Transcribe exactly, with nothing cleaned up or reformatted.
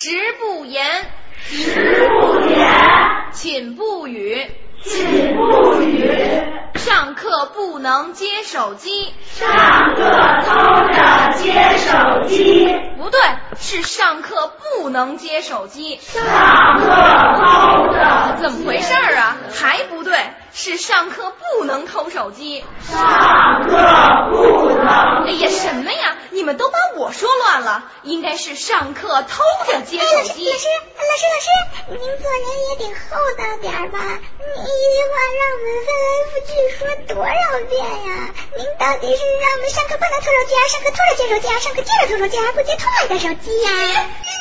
直不言， 直不言， 寝不语， 寝不语。 上课不能接手机， 上课偷着接手机。 不对，是上课不能接手机。 上课偷着。 怎么回事啊？还不对，是上课不能偷手机。 上课不能。 哎呀，什么呀？你们都把我说乱了，应该是上课偷着接手机。 老师，老师，老师，您做人也得厚道点吧？你一句话让我们翻来覆去说多少遍呀？您到底是让我们上课不能偷手机啊，上课偷着接手机啊，上课接着偷手机啊，还不接偷来的手机呀？